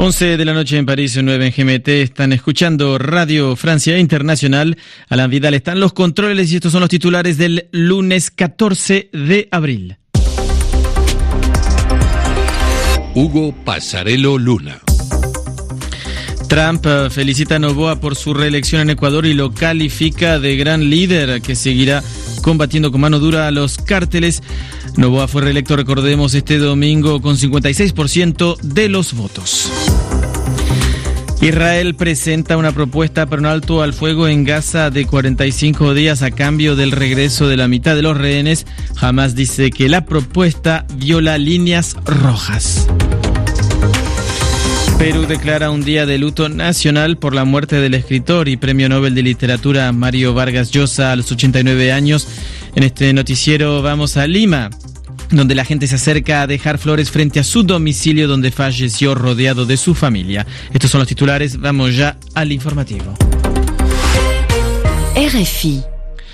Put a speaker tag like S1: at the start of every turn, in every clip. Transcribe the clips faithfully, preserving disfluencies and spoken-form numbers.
S1: once de la noche en París, nueve en G M T. Están escuchando Radio Francia Internacional. Alan Vidal están los controles y estos son los titulares del lunes catorce de abril.
S2: Hugo Passarello Luna.
S1: Trump felicita a Noboa por su reelección en Ecuador y lo califica de gran líder que seguirá combatiendo con mano dura a los cárteles. Noboa fue reelecto, recordemos, este domingo con cincuenta y seis por ciento de los votos. Israel presenta una propuesta para un alto al fuego en Gaza de cuarenta y cinco días a cambio del regreso de la mitad de los rehenes. Hamas dice que la propuesta viola líneas rojas. Perú declara un día de luto nacional por la muerte del escritor y premio Nobel de Literatura Mario Vargas Llosa a los ochenta y nueve años. En este noticiero vamos a Lima, donde la gente se acerca a dejar flores frente a su domicilio donde falleció rodeado de su familia. Estos son los titulares, vamos ya al informativo.
S3: R F I.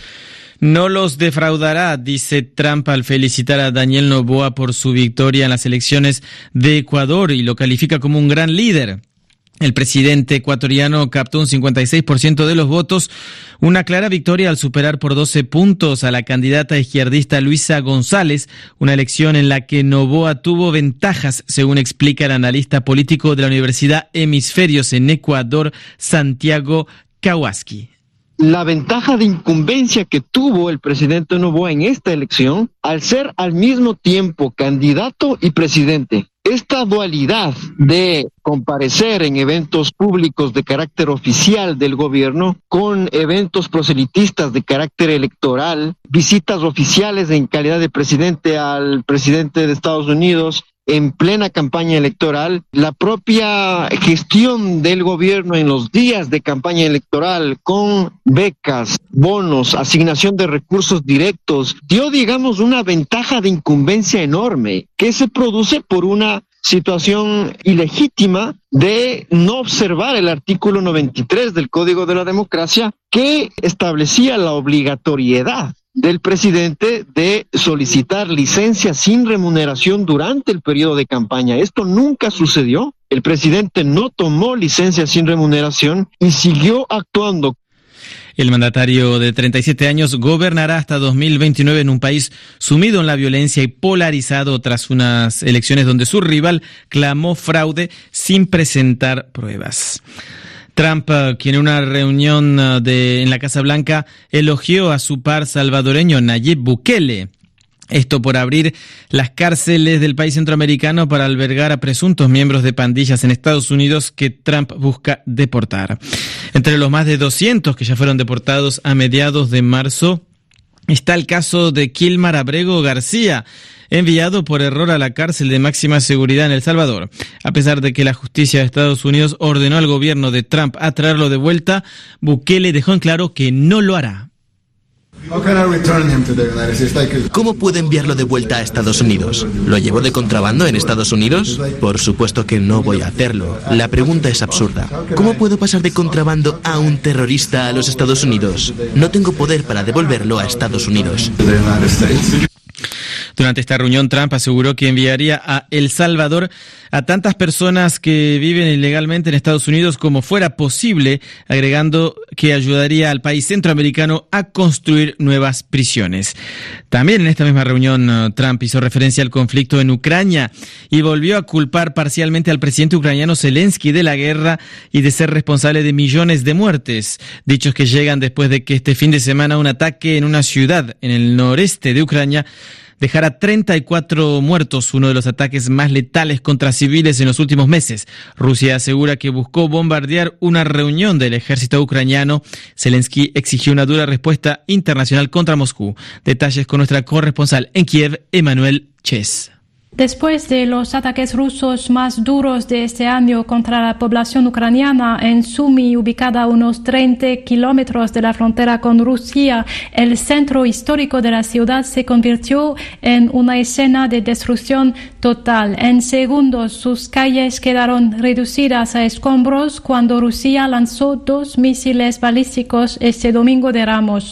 S1: No los defraudará, dice Trump al felicitar a Daniel Noboa por su victoria en las elecciones de Ecuador y lo califica como un gran líder. El presidente ecuatoriano captó un cincuenta y seis por ciento de los votos, una clara victoria al superar por doce puntos a la candidata izquierdista Luisa González, una elección en la que Noboa tuvo ventajas, según explica el analista político de la Universidad Hemisferios en Ecuador, Santiago Kawaski.
S4: La ventaja de incumbencia que tuvo el presidente Noboa en esta elección, al ser al mismo tiempo candidato y presidente. Esta dualidad de comparecer en eventos públicos de carácter oficial del gobierno con eventos proselitistas de carácter electoral, visitas oficiales en calidad de presidente al presidente de Estados Unidos en plena campaña electoral, la propia gestión del gobierno en los días de campaña electoral con becas, bonos, asignación de recursos directos, dio, digamos, una ventaja de incumbencia enorme que se produce por una situación ilegítima de no observar el artículo noventa y tres del Código de la Democracia que establecía la obligatoriedad del presidente de solicitar licencia sin remuneración durante el periodo de campaña. Esto nunca sucedió. El presidente no tomó licencia sin remuneración y siguió actuando.
S1: El mandatario de treinta y siete años gobernará hasta dos mil veintinueve en un país sumido en la violencia y polarizado tras unas elecciones donde su rival clamó fraude sin presentar pruebas. Trump, quien en una reunión de, en la Casa Blanca elogió a su par salvadoreño Nayib Bukele. Esto por abrir las cárceles del país centroamericano para albergar a presuntos miembros de pandillas en Estados Unidos que Trump busca deportar. Entre los más de doscientos que ya fueron deportados a mediados de marzo está el caso de Kilmar Abrego García, enviado por error a la cárcel de máxima seguridad en El Salvador. A pesar de que la justicia de Estados Unidos ordenó al gobierno de Trump a traerlo de vuelta, Bukele dejó en claro que no lo hará.
S5: ¿Cómo puedo enviarlo de vuelta a Estados Unidos? ¿Lo llevo de contrabando en Estados Unidos? Por supuesto que no voy a hacerlo. La pregunta es absurda. ¿Cómo puedo pasar de contrabando a un terrorista a los Estados Unidos? No tengo poder para devolverlo a Estados Unidos.
S1: Durante esta reunión, Trump aseguró que enviaría a El Salvador a tantas personas que viven ilegalmente en Estados Unidos como fuera posible, agregando que ayudaría al país centroamericano a construir nuevas prisiones. También en esta misma reunión, Trump hizo referencia al conflicto en Ucrania y volvió a culpar parcialmente al presidente ucraniano Zelensky de la guerra y de ser responsable de millones de muertes, dichos que llegan después de que este fin de semana un ataque en una ciudad en el noreste de Ucrania dejara treinta y cuatro muertos, uno de los ataques más letales contra civiles en los últimos meses. Rusia asegura que buscó bombardear una reunión del ejército ucraniano. Zelensky exigió una dura respuesta internacional contra Moscú. Detalles con nuestra corresponsal en Kiev, Emanuel Ches.
S6: Después de los ataques rusos más duros de este año contra la población ucraniana en Sumy, ubicada a unos treinta kilómetros de la frontera con Rusia, el centro histórico de la ciudad se convirtió en una escena de destrucción total. En segundos, sus calles quedaron reducidas a escombros cuando Rusia lanzó dos misiles balísticos este domingo de Ramos.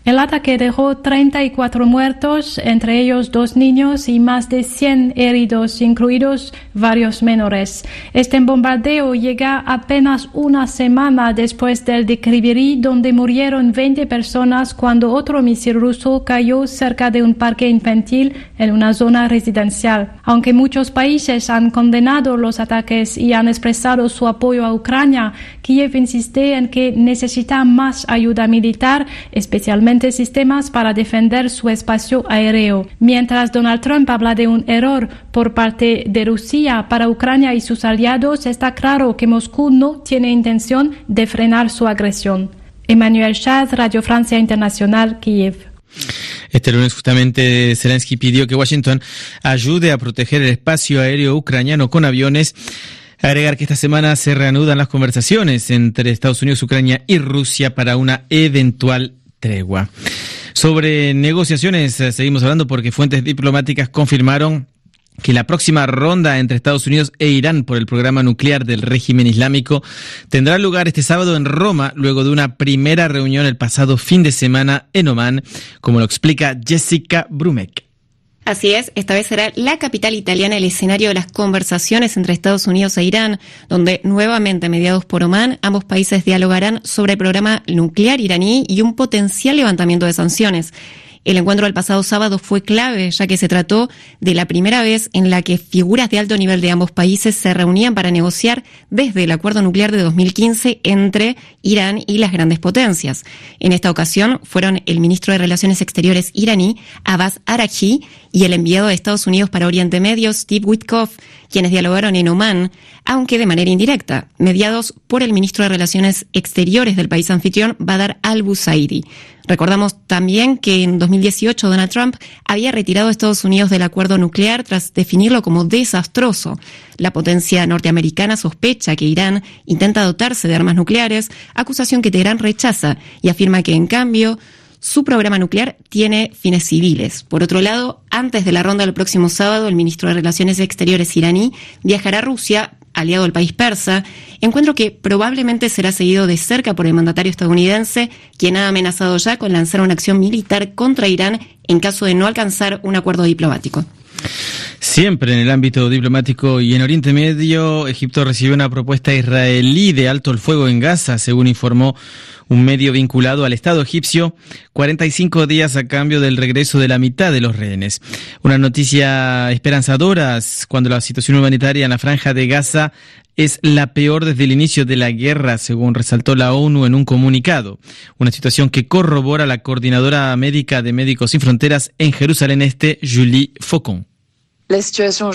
S6: El ataque dejó treinta y cuatro muertos, entre ellos dos niños y más de cien heridos, incluidos varios menores. Este bombardeo llega apenas una semana después del de Kryvyi, donde murieron veinte personas cuando otro misil ruso cayó cerca de un parque infantil en una zona residencial. Aunque muchos países han condenado los ataques y han expresado su apoyo a Ucrania, Kiev insiste en que necesita más ayuda militar, especialmente sistemas para defender su espacio aéreo. Mientras Donald Trump habla de un error por parte de Rusia para Ucrania y sus aliados, está claro que Moscú no tiene intención de frenar su agresión. Emmanuel Chaz, Radio Francia Internacional, Kiev.
S1: Este lunes justamente Zelensky pidió que Washington ayude a proteger el espacio aéreo ucraniano con aviones. Agregar que esta semana se reanudan las conversaciones entre Estados Unidos, Ucrania y Rusia para una eventual tregua. Sobre negociaciones seguimos hablando porque fuentes diplomáticas confirmaron que la próxima ronda entre Estados Unidos e Irán por el programa nuclear del régimen islámico tendrá lugar este sábado en Roma, luego de una primera reunión el pasado fin de semana en Omán, como lo explica Jessica Brumek.
S3: Así es, esta vez será la capital italiana el escenario de las conversaciones entre Estados Unidos e Irán, donde nuevamente mediados por Omán, ambos países dialogarán sobre el programa nuclear iraní y un potencial levantamiento de sanciones. El encuentro del pasado sábado fue clave, ya que se trató de la primera vez en la que figuras de alto nivel de ambos países se reunían para negociar desde el acuerdo nuclear de dos mil quince entre Irán y las grandes potencias. En esta ocasión fueron el ministro de Relaciones Exteriores iraní, Abbas Araghchi, y el enviado de Estados Unidos para Oriente Medio, Steve Witkoff, quienes dialogaron en Omán, aunque de manera indirecta, mediados por el ministro de Relaciones Exteriores del país anfitrión, Badr al-Busaidi. Recordamos también que en dos mil dieciocho Donald Trump había retirado a Estados Unidos del acuerdo nuclear tras definirlo como desastroso. La potencia norteamericana sospecha que Irán intenta dotarse de armas nucleares, acusación que Teherán rechaza y afirma que, en cambio, su programa nuclear tiene fines civiles. Por otro lado, antes de la ronda del próximo sábado, el ministro de Relaciones Exteriores iraní viajará a Rusia, aliado del país persa, encuentro que probablemente será seguido de cerca por el mandatario estadounidense, quien ha amenazado ya con lanzar una acción militar contra Irán en caso de no alcanzar un acuerdo diplomático.
S1: Siempre en el ámbito diplomático y en Oriente Medio, Egipto recibió una propuesta israelí de alto el fuego en Gaza, según informó un medio vinculado al Estado egipcio, cuarenta y cinco días a cambio del regreso de la mitad de los rehenes. Una noticia esperanzadora cuando la situación humanitaria en la franja de Gaza es la peor desde el inicio de la guerra, según resaltó la ONU en un comunicado. Una situación que corrobora la coordinadora médica de Médicos Sin Fronteras en Jerusalén Este, Julie Faucon.
S7: La situación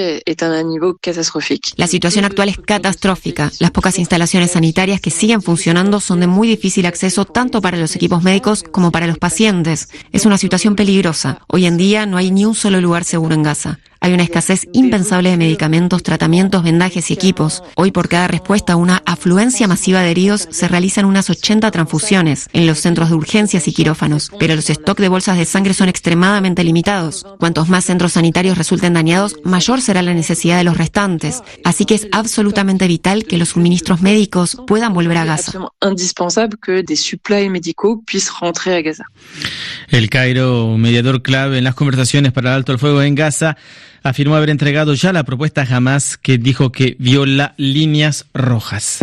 S7: actual es catastrófica. Las pocas instalaciones sanitarias que siguen funcionando son de muy difícil acceso tanto para los equipos médicos como para los pacientes. Es una situación peligrosa. Hoy en día no hay ni un solo lugar seguro en Gaza. Hay una escasez impensable de medicamentos, tratamientos, vendajes y equipos. Hoy, por cada respuesta a una afluencia masiva de heridos, se realizan unas ochenta transfusiones en los centros de urgencias y quirófanos, pero los stocks de bolsas de sangre son extremadamente limitados. Cuantos más centros sanitarios resulten dañados, mayor será la necesidad de los restantes. Así que es absolutamente vital que los suministros médicos puedan volver a Gaza.
S1: El Cairo, mediador clave en las conversaciones para el alto el fuego en Gaza, afirmó haber entregado ya la propuesta a Hamás, que dijo que viola líneas rojas.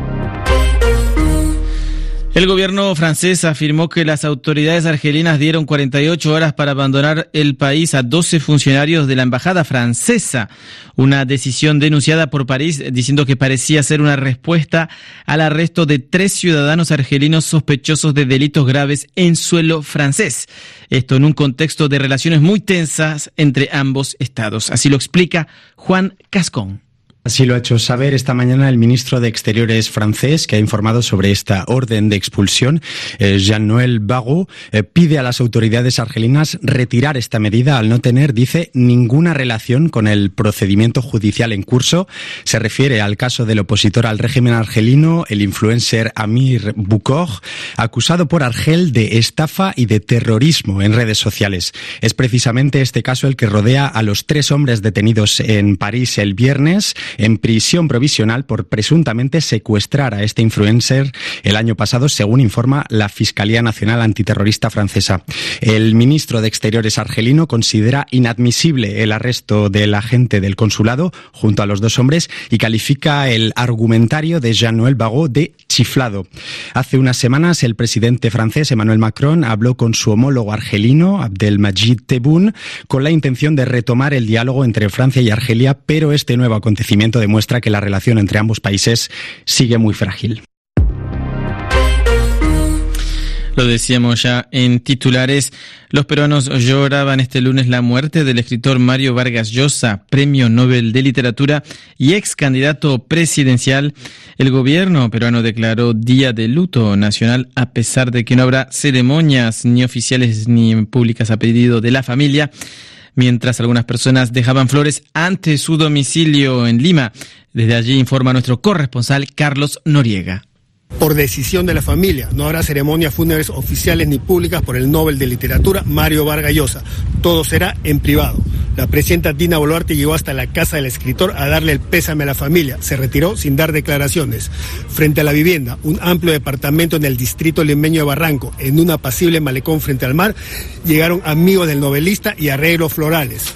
S1: El gobierno francés afirmó que las autoridades argelinas dieron cuarenta y ocho horas para abandonar el país a doce funcionarios de la embajada francesa. Una decisión denunciada por París, diciendo que parecía ser una respuesta al arresto de tres ciudadanos argelinos sospechosos de delitos graves en suelo francés. Esto en un contexto de relaciones muy tensas entre ambos estados. Así lo explica Juan Cascón.
S8: Así lo ha hecho saber esta mañana el ministro de Exteriores francés, que ha informado sobre esta orden de expulsión. Eh, Jean-Noël Barrot eh, pide a las autoridades argelinas retirar esta medida al no tener, dice, ninguna relación con el procedimiento judicial en curso. Se refiere al caso del opositor al régimen argelino, el influencer Amir Boukor, acusado por Argel de estafa y de terrorismo en redes sociales. Es precisamente este caso el que rodea a los tres hombres detenidos en París el viernes. en prisión provisional por presuntamente secuestrar a este influencer el año pasado, según informa la Fiscalía Nacional Antiterrorista francesa. El ministro de Exteriores argelino considera inadmisible el arresto del agente del consulado junto a los dos hombres y califica el argumentario de Jean-Noël Barrot de chiflado. Hace unas semanas el presidente francés Emmanuel Macron habló con su homólogo argelino Abdelmadjid Tebboune con la intención de retomar el diálogo entre Francia y Argelia, pero este nuevo acontecimiento demuestra que la relación entre ambos países sigue muy frágil.
S1: Lo decíamos ya en titulares, los peruanos lloraban este lunes la muerte del escritor Mario Vargas Llosa, Premio Nobel de Literatura y ex candidato presidencial. El gobierno peruano declaró día de luto nacional a pesar de que no habrá ceremonias ni oficiales ni públicas a pedido de la familia, mientras algunas personas dejaban flores ante su domicilio en Lima. Desde allí informa nuestro corresponsal Carlos Noriega.
S9: Por decisión de la familia, no habrá ceremonias fúnebres oficiales ni públicas por el Nobel de Literatura Mario Vargas Llosa. Todo será en privado. La presidenta Dina Boluarte llegó hasta la casa del escritor a darle el pésame a la familia. Se retiró sin dar declaraciones. Frente a la vivienda, un amplio departamento en el distrito limeño de Barranco, en un apacible malecón frente al mar, llegaron amigos del novelista y arreglos florales.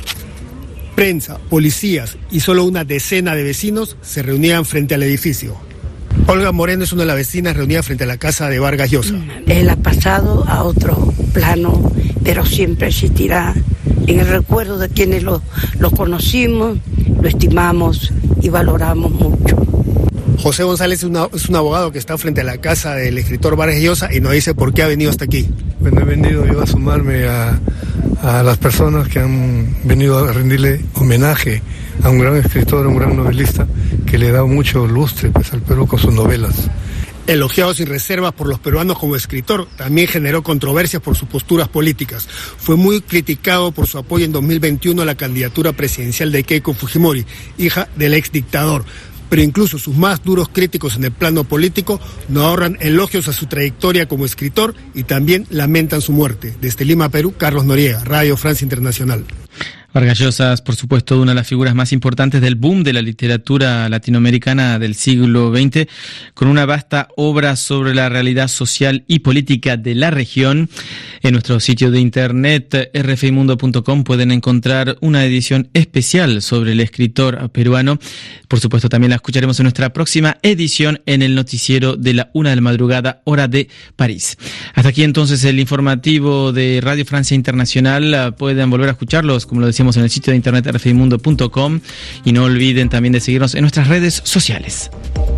S9: Prensa, policías y solo una decena de vecinos se reunían frente al edificio. Olga Moreno es una de las vecinas reunida frente a la casa de Vargas Llosa.
S10: Él ha pasado a otro plano, pero siempre existirá en el recuerdo de quienes lo, lo conocimos, lo estimamos y valoramos mucho.
S9: José González es, una, es un abogado que está frente a la casa del escritor Vargas Llosa y nos dice por qué ha venido hasta aquí.
S11: Bueno, he venido yo a sumarme a, a las personas que han venido a rendirle homenaje a un gran escritor, a un gran novelista que le da mucho lustre pues, al Perú con sus novelas.
S9: Elogiado sin reservas por los peruanos como escritor, también generó controversias por sus posturas políticas. Fue muy criticado por su apoyo en dos mil veintiuno a la candidatura presidencial de Keiko Fujimori, hija del ex dictador. Pero incluso sus más duros críticos en el plano político no ahorran elogios a su trayectoria como escritor y también lamentan su muerte. Desde Lima, Perú, Carlos Noriega, Radio Francia Internacional.
S1: Vargas Llosa es, por supuesto, una de las figuras más importantes del boom de la literatura latinoamericana del siglo veinte, con una vasta obra sobre la realidad social y política de la región. En nuestro sitio de internet, erre efe i mundo punto com, pueden encontrar una edición especial sobre el escritor peruano. Por supuesto, también la escucharemos en nuestra próxima edición en el noticiero de la una de la madrugada, hora de París. Hasta aquí, entonces, el informativo de Radio Francia Internacional. Pueden volver a escucharlos, como lo decíamos, en el sitio de internet erre efe i mundo punto com, y no olviden también de seguirnos en nuestras redes sociales.